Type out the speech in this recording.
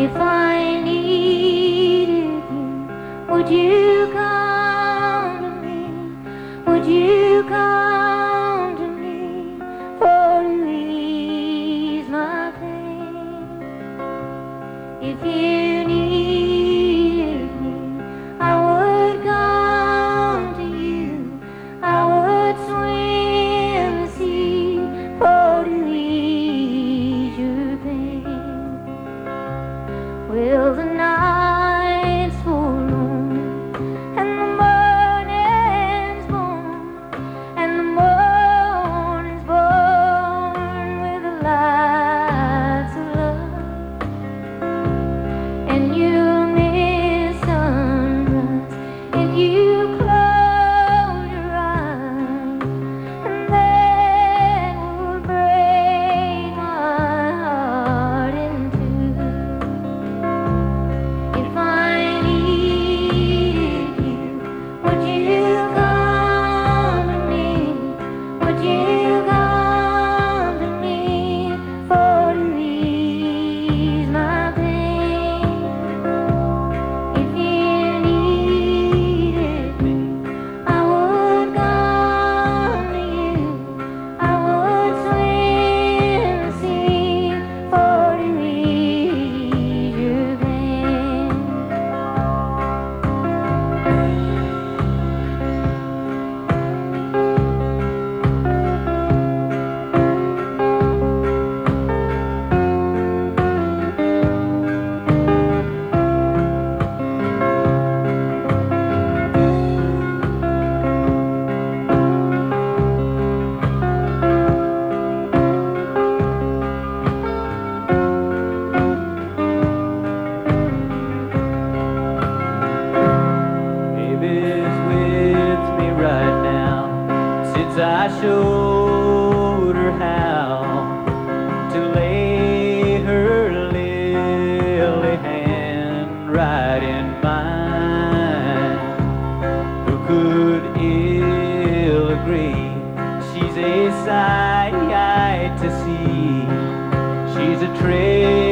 If I needed you, would you come to me? Would you come to me for to ease my pain? If you needed me, I would come to you. I would swim the sea for to ease your pain. Well, the night's forlorn and the morning's born, and the morning's born with the lights of love, and you'll miss sunrise if you close your eyes, and that would break my heart in two. If I needed you, would you come to me? Would you come to me for to ease my pain? If you needed me, I would come to you. I would swim the sea for to ease your pain. Baby's with me right now, since I showed her how to lay her lily hand right in mine. Who could ill agree? She's a sight to see. She's a treasure